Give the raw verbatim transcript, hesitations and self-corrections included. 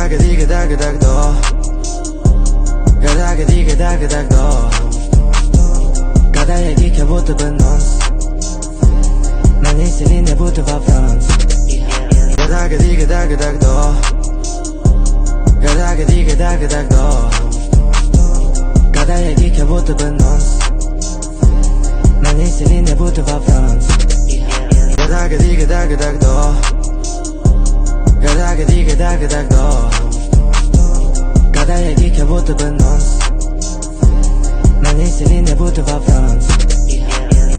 diga daga dag do Gadaga diga daga dag do Gada 얘기해부터 번넌스 난 이슬이 내부터 봐 프랑스 Gadaga diga daga dag do Gadaga diga daga dag do Gada 얘기해부터 번넌스 난 이슬이 내부터 봐 프랑스 Gadaga diga daga dag do Gadaga diga daga dag do Gada 얘기해부터 번넌스 난 이슬이 내부터 봐 프랑스